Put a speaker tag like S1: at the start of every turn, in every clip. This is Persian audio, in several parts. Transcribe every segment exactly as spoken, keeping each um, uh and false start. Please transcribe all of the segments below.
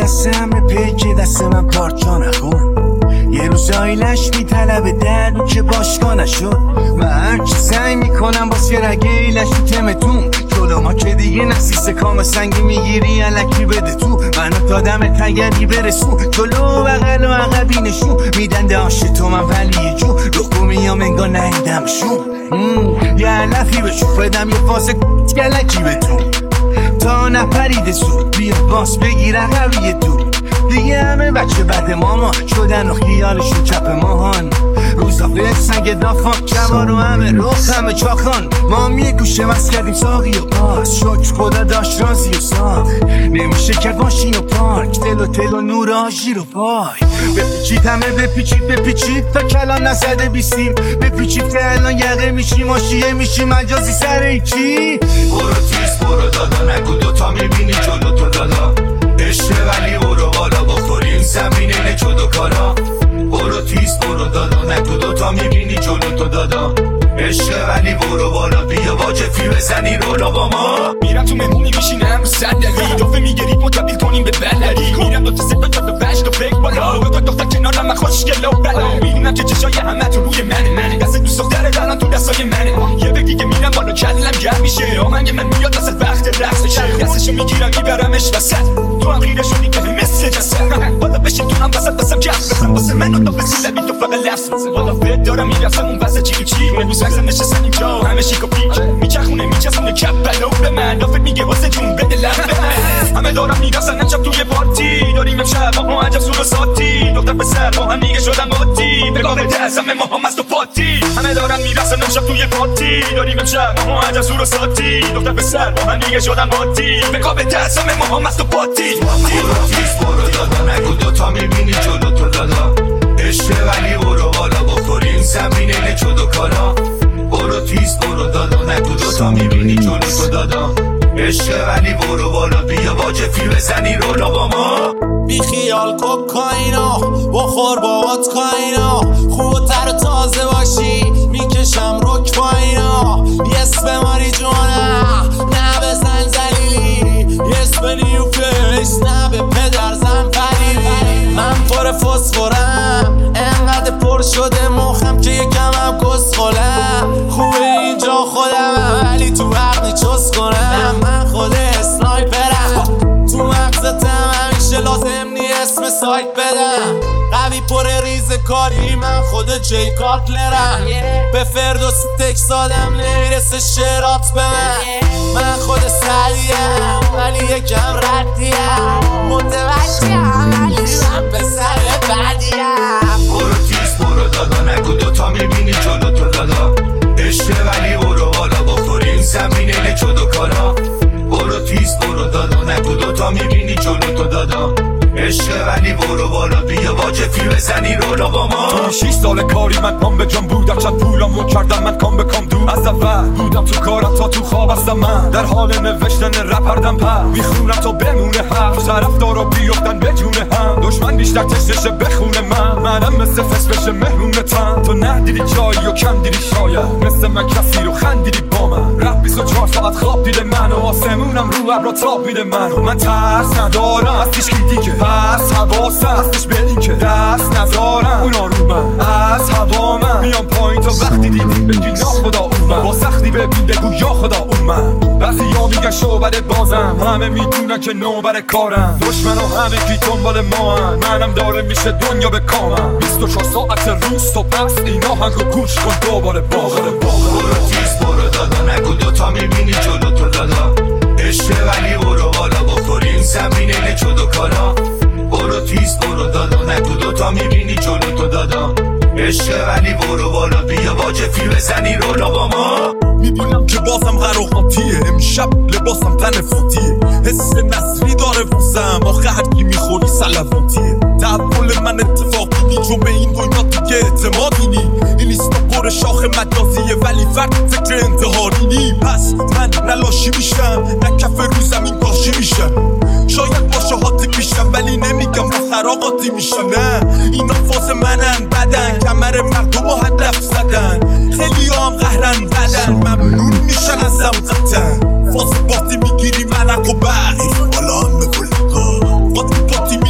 S1: دست همه پیک دست من پارچا نکن. یه روز آیلش میطلبه درد که باشگاه نشد. من هرچی سعی میکنم باز یه رگه ایلش تو تمتون جلو ما که دیگه نسیسه کام سنگی میگیری علکی بده تو. منو تا دم تگری برسون جلو بغل و عقبی نشون میدن داشت تو من ولی یه جو رخو میام انگار نهیدمشون. یه علفی بشون بدم یه فاسه گلکی به تو تا نپریده سود بیا باس بگیر عقبی تو. دیگه همه بچه بد ماما شدن و خیالشون چپ ماهان. روزافه سنگ دافان جوار و همه روخ همه چاخان. ما هم یه گوشه مست کردیم ساقی و باز شکر خدا داشت رازی و ساخ. نمیشه کرد ماشین و پارک دل و تل و نور آژیر و پای. بپیچید همه بپیچید بپیچید تا کلان نزده بیستیم. بپیچید که الان یقه میشیم ماشیه میشیم مجازی سر ایچی.
S2: برو تیز برو دادا نگو دوتا میبینی جلو تو دادا. عشقه ولی برو بالا بخوریم زمین اینه جدو کارا. برو تیز برو دادا نگو دوتا میبینی جلو تو دادا. عشقه ولی برو بالا بیا با جفی بزنی رولا با ما.
S3: میرم تو مهمونی میشینم رو صندلی دافه میگرید متبدیل کنیم به بلدی. میرم دو تا سه تا تا پنج تا فکر بالا دو تا دختر کنارم من خوشگل و بلا. میدونم که چشای همه تو روی منه منه دست دوست دختر الان تو دستای منه. یه بگی که میرم بالا کلم گرم میشه آهنگ من میاد واسه وقت رقصشه. دستشو میگیرم میبرمش وسط تو هم خیره شدی که مثل جسد. بالا بشین تو هم وسط دستم کف بزن واسه من و تا بسیلبی تو فقط لفظ بزن. بالا فت دارم میرسم اون واسه چی چی امروز وقت نشستن اینجا همه شیک و پیک میچخونه میچسونه کپ بلو به من لافت میگه واسه جون بده لب به من. همه دارم میرسن امشب توی پارتی داریم امشب ما عجب سور و ساتی دختر پسر با هم دیگه شدن باتی به گاه دست همه ما هم مست و پاتی. همه دارم میرسن امشب توی پارتی داریم امشب ما عجب سور و ساتی دختر پسر با هم دیگه شدن باتی به گاه دست همه ما هم مست و پاتی.
S2: برو تیز برو دادا نگو دوتا میبینی جلو تو دادا. عشقه ولی برو بالا بخوریم زمین اینه جدو کارا. برو تیز برو دادا نگو دوتا میبینی جلو تو دادا. عشقه ولی برو بالا بیا با جفی بزنی رولا با ما.
S4: بی خیال کوکائینا بخور بابات کائینا خوبتر تازه باشی میکشم رک پایینا. یس بماری جونه نه بزن زلیلی یس به نیو فیس نه به پدر زن پریلی. من پر فسفورم انقدر پر شده مخم که یکم هم کسخولم. خوبه اینجا خودم ولی تو عقلی چس کنم. من خود اسنایپرم تو مغزتم همیشه لازم نی اسم سایت بدم. قوی پر ریز کاری من خود جی کاتلرم. به فردوس تکس آدم نمیرسه شرات به من. من خود سریعم ولی یکم ردیم متوجهم ولی من به سر بدیم.
S2: برو تیز برو دادا نگو دوتا میبینی جلو تو دادا. عشقه ولی برو بالا بخوریم زمین اینه جدو کارا. برو تیز برو دادا نگو دوتا میبینی جلو تو دادا. عشقه ولی برو بالا بیا با جفی بزنی رولا با ما.
S3: شیش سال کاری من پام به جان بودم چند پولامو کردم من کام به کام دو. از اول بودم تو کارم تا تو خواب هستم من در حال نوشتن رپردم پر میخونم تا بمونه هم طرف دارا بیفتن به جونه هم دشمن بیشتر تشتشه بخونه من. منم مثل فس بشه مهمونتم تو ندیدی جایی و کم دیدی شاید مثل من کسی رو خندیدی با من. رپ بیست و چهار ساعت خواب دیده من و آسمونم رو ابرا تاب میده من. من ترس ندارم از هیچ کی دیگه پس حواسم هستش به این که دست نذارم اونا رو من. از هوا من میام پایین تا وقتی دیدی بگی یا خدا اون من. با سختی ببین بگو یا خدا اون من. بعضی ها میگن شعبده بازم همه میدونن که نوبر کارم. دشمن ها همه کی دنبال ما هم. منم داره میشه دنیا به کامم. بیست و چهار ساعت روز تو پس اینا هم رو گوش کن دوباره باقره باقره.
S2: برو تیز برو دادا نگو دوتا میبینی جلو تو دادا. عشقه ولی برو بالا بخوریم زمین اینه جدو کارا. برو تیز برو دادا نگو دوتا میبینی جلو تو دادا. عشقه ولی برو بالا بیا با جفی بزنی رولا با ما.
S4: میبینم که بازم قراقاتیه امشب لباسم تن فوتیه. حس نصری داره واسم آخه هر کی میخوری سلواتیه. تحول من اتفاقی نی چون به این دنیا دیگه اعتمادی نی. این لیستا پر شاخ مجازیه ولی فرد فکر انتحاری نی. پس من نلاشی میشم نه کف رو زمین کاشی میشم. شاید باشه هاتی پیشم ولی نمیگم با خراقاتی میشم. نه اینا فاز منن بدن کمر مردم و هدف زدن. خیلی هم قهرن بدن ممنون میشن از زمزتن. فاز باتی میگیری منک و بحث بالا هم بکل نگاه. قاطی باتی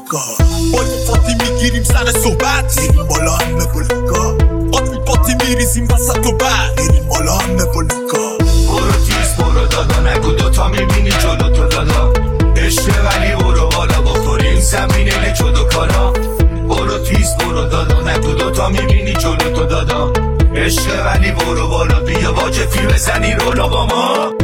S4: پولیکا با یه فاتی میگیریم سر صحبت میریم بالا همه پولیکا آتمی پاتی میریزیم وسط و بعد میریم بالا همه پولیکا
S2: برو تیز برو دادا نگو دوتا میبینی جلو تو دادا عشقه ولی برو بالا بخوریم زمین اینه جلو کارا برو تیز برو دادا نگو دوتا میبینی جلو تو دادا عشقه ولی برو بالا بیا با جفی بزنی رولا با ما